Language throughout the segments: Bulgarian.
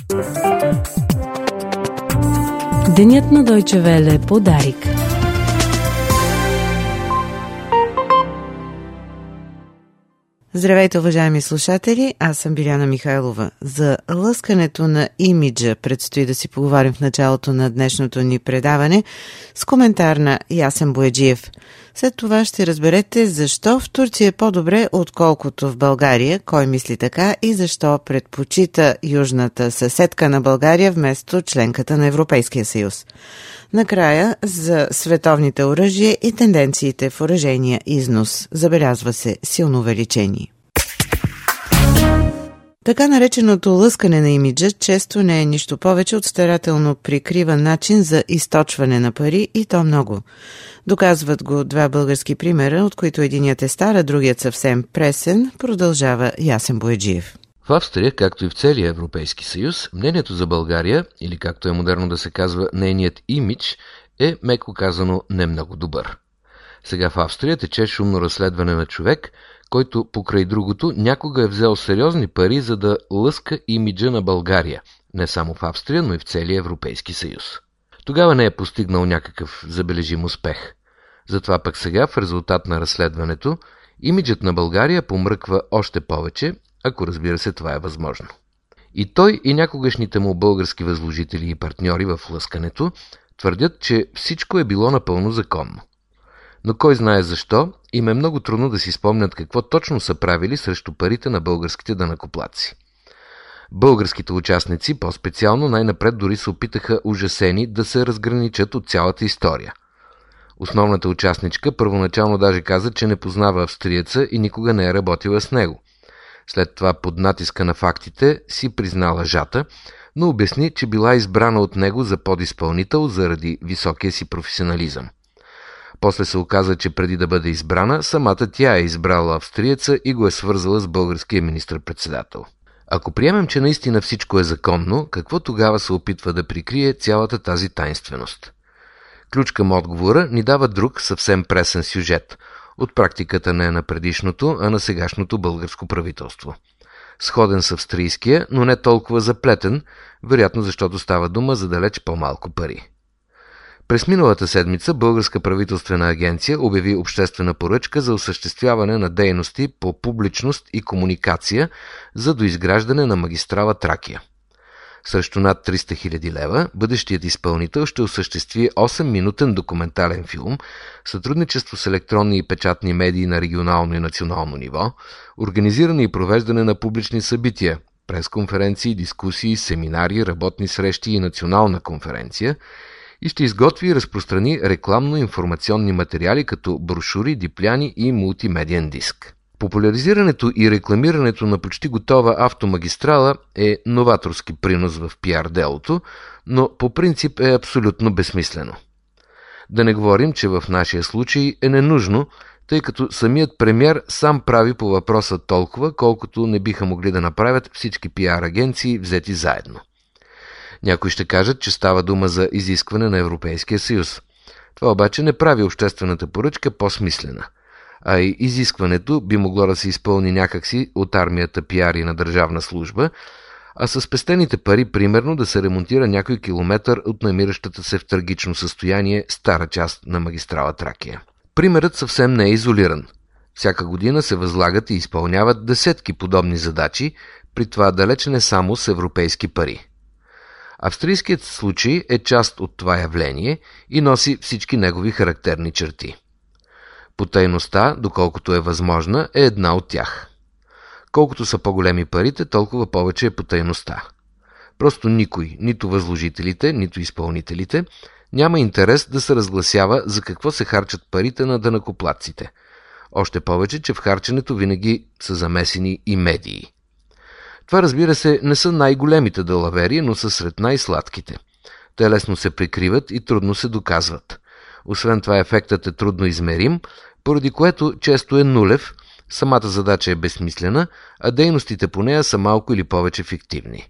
Денят на Deutsche Welle подарик. Здравейте, уважаеми слушатели, аз съм Биляна Михайлова. За лъскането на имиджа предстои да си поговорим в началото на днешното ни предаване с коментар на Ясен Бояджиев. След това ще разберете защо в Турция е по-добре, отколкото в България, кой мисли така и защо предпочита южната съседка на България вместо членката на Европейския съюз. Накрая за световните оръжия и тенденциите в оръжейния износ. Забелязва се силно увеличение. Така нареченото лъскане на имиджа често не е нищо повече от старателно прикриван начин за източване на пари и то много. Доказват го два български примера, от които единият е стар, а другият съвсем пресен, продължава Ясен Бояджиев. В Австрия, както и в целия Европейски съюз, мнението за България, или както е модерно да се казва, нейният имидж, е, меко казано, не много добър. Сега в Австрия тече шумно разследване на човек, който покрай другото някога е взел сериозни пари, за да лъска имиджа на България, не само в Австрия, но и в целия Европейски съюз. Тогава не е постигнал някакъв забележим успех. Затова пък сега, в резултат на разследването, имиджът на България помръква още повече, ако разбира се това е възможно. И той и някогашните му български възложители и партньори в лъскането твърдят, че всичко е било напълно законно. Но кой знае защо, им е много трудно да си спомнят какво точно са правили срещу парите на българските данъкоплатци. Българските участници, по-специално, най-напред дори се опитаха ужасени да се разграничат от цялата история. Основната участничка първоначално даже каза, че не познава австриеца и никога не е работила с него. След това под натиска на фактите си призна лъжата, но обясни, че била избрана от него за подизпълнител заради високия си професионализъм. После се оказа, че преди да бъде избрана, самата тя е избрала австриеца и го е свързала с българския министър-председател. Ако приемем, че наистина всичко е законно, какво тогава се опитва да прикрие цялата тази тайнственост? Ключ към отговора ни дава друг съвсем пресен сюжет – от практиката не на предишното, а на сегашното българско правителство. Сходен с австрийския, но не толкова заплетен, вероятно защото става дума за далеч по-малко пари. През миналата седмица Българска правителствена агенция обяви обществена поръчка за осъществяване на дейности по публичност и комуникация за доизграждане на магистрала Тракия. Срещу над 300 000 лева бъдещият изпълнител ще осъществи 8-минутен документален филм, сътрудничество с електронни и печатни медии на регионално и национално ниво, организиране и провеждане на публични събития, пресконференции, дискусии, семинари, работни срещи и национална конференция и ще изготви и разпространи рекламно-информационни материали като брошури, дипляни и мултимедиен диск. Популяризирането и рекламирането на почти готова автомагистрала е новаторски принос в пиар делото, но по принцип е абсолютно безсмислено. Да не говорим, че в нашия случай е ненужно, тъй като самият премиер сам прави по въпроса толкова, колкото не биха могли да направят всички пиар агенции взети заедно. Някои ще кажат, че става дума за изискване на Европейския съюз. Това обаче не прави обществената поръчка по-смислена. А и изискването би могло да се изпълни някакси от армията пиари на държавна служба, а с спестените пари примерно да се ремонтира някой километър от намиращата се в трагично състояние стара част на магистрала Тракия. Примерът съвсем не е изолиран. Всяка година се възлагат и изпълняват десетки подобни задачи, при това далеч не само с европейски пари. Австрийският случай е част от това явление и носи всички негови характерни черти. Потайността, доколкото е възможна, е една от тях. Колкото са по-големи парите, толкова повече е потайността. Просто никой, нито възложителите, нито изпълнителите, няма интерес да се разгласява за какво се харчат парите на данъкоплатците. Още повече, че в харченето винаги са замесени и медии. Това, разбира се, не са най-големите далавери, но са сред най-сладките. Те лесно се прикриват и трудно се доказват. Освен това, ефектът е трудно измерим, поради което често е нулев, самата задача е безсмислена, а дейностите по нея са малко или повече фиктивни.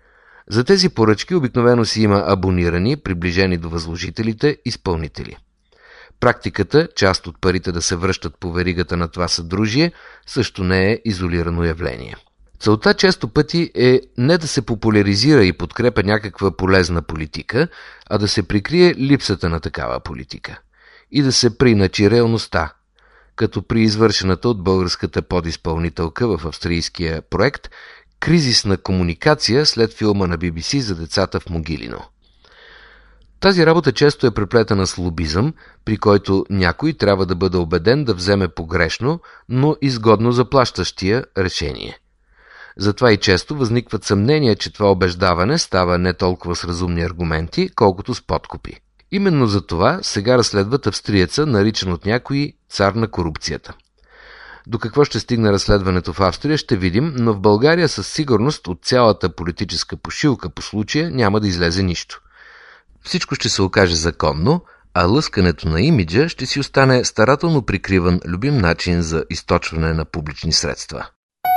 За тези поръчки обикновено си има абонирани, приближени до възложителите, изпълнители. Практиката, част от парите да се връщат по веригата на това съдружие, също не е изолирано явление. Целта често пъти е не да се популяризира и подкрепя някаква полезна политика, а да се прикрие липсата на такава политика и да се преиначи реалността, като при извършената от българската подизпълнителка в австрийския проект кризисна комуникация след филма на BBC за децата в Могилино. Тази работа често е преплетена с лобизъм, при който някой трябва да бъде убеден да вземе погрешно, но изгодно за плащащия решение. Затова и често възникват съмнения, че това убеждаване става не толкова с разумни аргументи, колкото с подкупи. Именно за това сега разследват австриеца, наричан от някои цар на корупцията. До какво ще стигне разследването в Австрия, ще видим, но в България със сигурност от цялата политическа пошилка по случая няма да излезе нищо. Всичко ще се окаже законно, а лъскането на имиджа ще си остане старателно прикриван любим начин за източване на публични средства.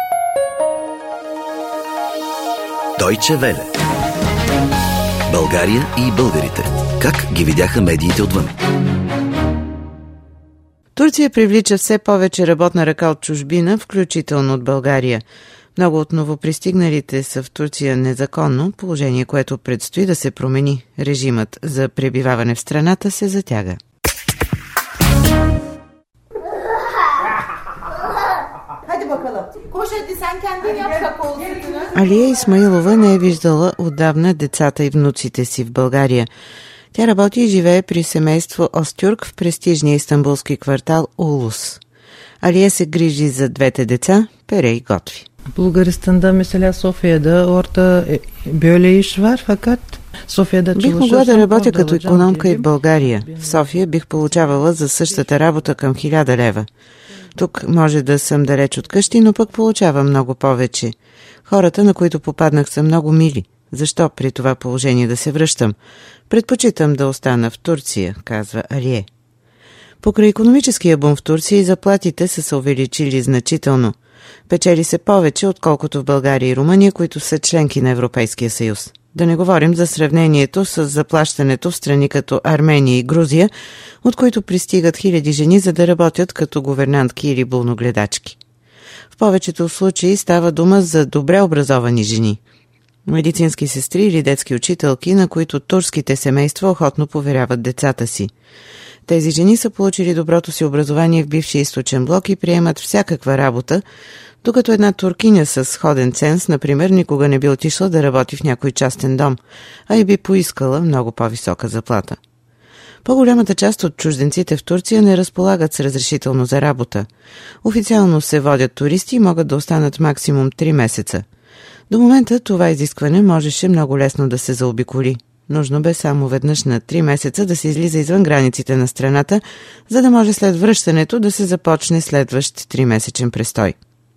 Deutsche Welle. България и българите. Как ги видяха медиите отвън? Турция привлича все повече работна ръка от чужбина, включително от България. Много от новопристигналите са в Турция незаконно, положение, което предстои да се промени. Режимът за пребиваване в страната се затяга. Алия Исмаилова не е виждала отдавна децата и внуците си в България. Тя работи и живее при семейство Остюрк в престижния истанбулски квартал Улус. Алия се грижи за двете деца, пере и готви. Bulgaristan'da mesela Sofya'da orada böyle iş var fakat Sofya'da бих могла да работя като икономка и в България. В София бих получавала за същата работа към 1000 лева. Тук може да съм далеч от къщи, но пък получавам много повече. Хората, на които попаднах, са много мили. Защо при това положение да се връщам? Предпочитам да остана в Турция, казва Алие. Покрай икономическия бум в Турция и заплатите са се увеличили значително. Печели се повече, отколкото в България и Румъния, които са членки на Европейския съюз. Да не говорим за сравнението с заплащането в страни като Армения и Грузия, от които пристигат хиляди жени, за да работят като гувернантки или болногледачки. В повечето случаи става дума за добре образовани жени. Медицински сестри или детски учителки, на които турските семейства охотно поверяват децата си. Тези жени са получили доброто си образование в бившия източен блок и приемат всякаква работа, докато една туркиня с сходен ценз, например, никога не би отишла да работи в някой частен дом, а и би поискала много по-висока заплата. По-голямата част от чужденците в Турция не разполагат с разрешително за работа. Официално се водят туристи и могат да останат максимум 3 месеца. До момента това изискване можеше много лесно да се заобиколи. Нужно бе само веднъж на 3 месеца да се излиза извън границите на страната, за да може след връщането да се започне следващ 3-месечен престой.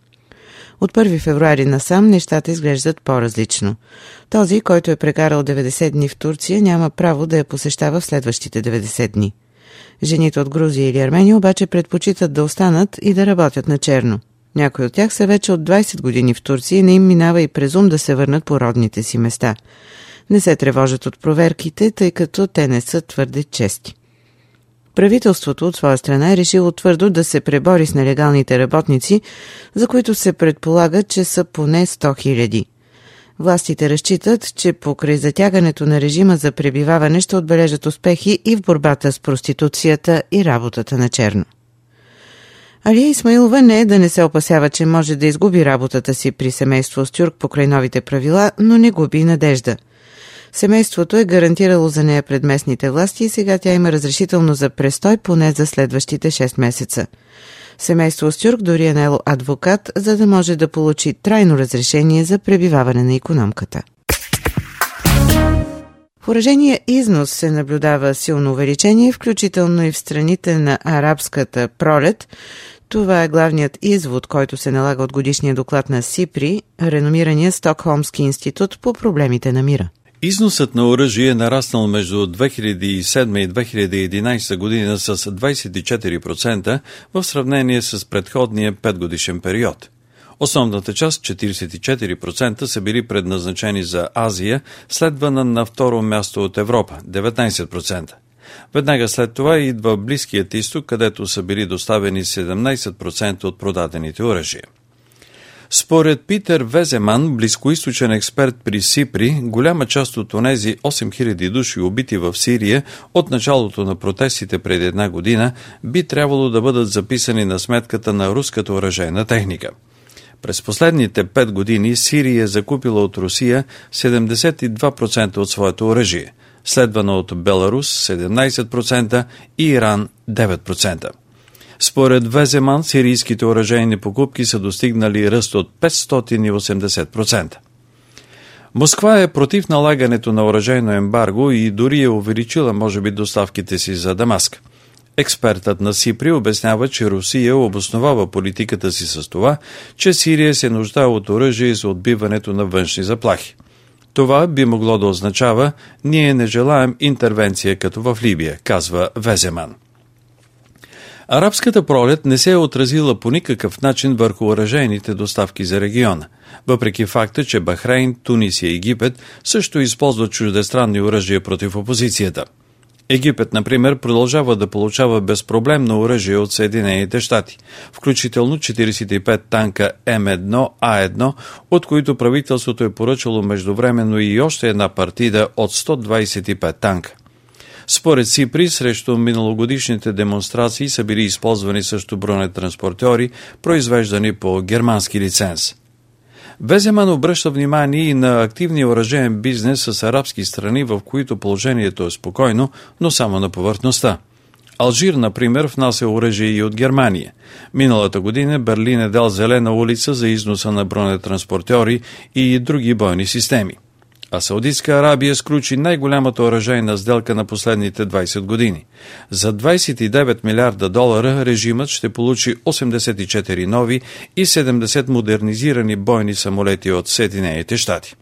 От 1 февруари насам нещата изглеждат по-различно. Този, който е прекарал 90 дни в Турция, няма право да я посещава в следващите 90 дни. Жените от Грузия или Армения обаче предпочитат да останат и да работят на черно. Някои от тях са вече от 20 години в Турция и не им минава и през ум да се върнат по родните си места. Не се тревожат от проверките, тъй като те не са твърде чести. Правителството от своя страна е решило твърдо да се пребори с нелегалните работници, за които се предполага, че са поне 100 000. Властите разчитат, че покрай затягането на режима за пребиваване ще отбележат успехи и в борбата с проституцията и работата на черно. Алия Исмаилова не е да не се опасява, че може да изгуби работата си при семейство Остюрк покрай новите правила, но не губи надежда. Семейството е гарантирало за нея пред местните власти и сега тя има разрешително за престой поне за следващите 6 месеца. Семейство Остюрк дори е наело адвокат, за да може да получи трайно разрешение за пребиваване на икономката. В оръжения износ се наблюдава силно увеличение, включително и в страните на арабската пролет. Това е главният извод, който се налага от годишния доклад на СИПРИ, реномирания Стокхолмски институт по проблемите на мира. Износът на оръжие е нараснал между 2007 и 2011 година с 24% в сравнение с предходния 5-годишен период. Основната част, 44%, са били предназначени за Азия, следвана на второ място от Европа, 19%. Веднага след това идва Близкият изток, където са били доставени 17% от продадените оръжия. Според Питер Веземан, близкоизточен експерт при СИПРИ, голяма част от онези 8000 души убити в Сирия от началото на протестите преди една година би трябвало да бъдат записани на сметката на руската оръжейна техника. През последните 5 години Сирия е закупила от Русия 72% от своето оръжие, следвано от Беларус 17% и Иран 9%. Според Веземан, сирийските оръжейни покупки са достигнали ръст от 580%. Москва е против налагането на оръжейно ембарго и дори е увеличила, може би, доставките си за Дамаск. Експертът на СИПРИ обяснява, че Русия обосновава политиката си с това, че Сирия се нуждае от оръжие за отбиването на външни заплахи. Това би могло да означава: ние не желаем интервенция като в Либия, казва Веземан. Арабската пролет не се е отразила по никакъв начин върху оръжейните доставки за региона, въпреки факта, че Бахрейн, Тунис и Египет също използват чуждестранни оръжия против опозицията. Египет, например, продължава да получава безпроблемно оръжие от Съединените щати, включително 45 танка М1А1, от които правителството е поръчало междувременно и още една партида от 125 танка. Според СИПРИ, срещу миналогодишните демонстрации са били използвани също бронетранспортьори, произвеждани по германски лиценз. Веземан обръща внимание и на активния оръжеен бизнес с арабски страни, в които положението е спокойно, но само на повърхността. Алжир, например, внася оръжие и от Германия. Миналата година Берлин е дал зелена улица за износа на бронетранспортьори и други бойни системи. А Саудитска Арабия сключи най-голямата оръжейна сделка на последните 20 години. За $29 милиарда режимът ще получи 84 нови и 70 модернизирани бойни самолети от Съединените щати.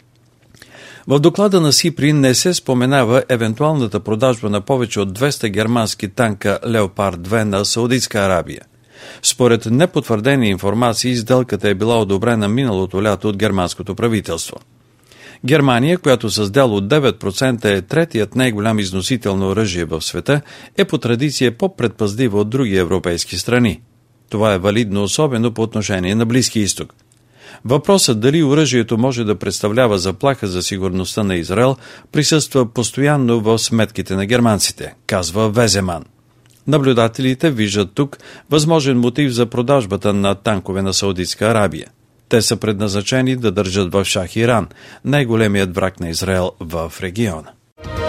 В доклада на СИПРИ не се споменава евентуалната продажба на повече от 200 германски танка Леопард 2 на Саудитска Арабия. Според непотвърдени информации, сделката е била одобрена миналото лято от германското правителство. Германия, която с дял от 9% е третият най-голям износител на оръжие в света, е по традиция по-предпазлива от други европейски страни. Това е валидно особено по отношение на Близкия изток. Въпросът дали оръжието може да представлява заплаха за сигурността на Израел присъства постоянно в сметките на германците, казва Веземан. Наблюдателите виждат тук възможен мотив за продажбата на танкове на Саудитска Арабия. Те са предназначени да държат в шах Иран, най-големият враг на Израел в региона.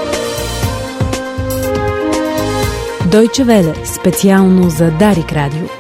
Deutsche Welle, специално за Дарик Радио.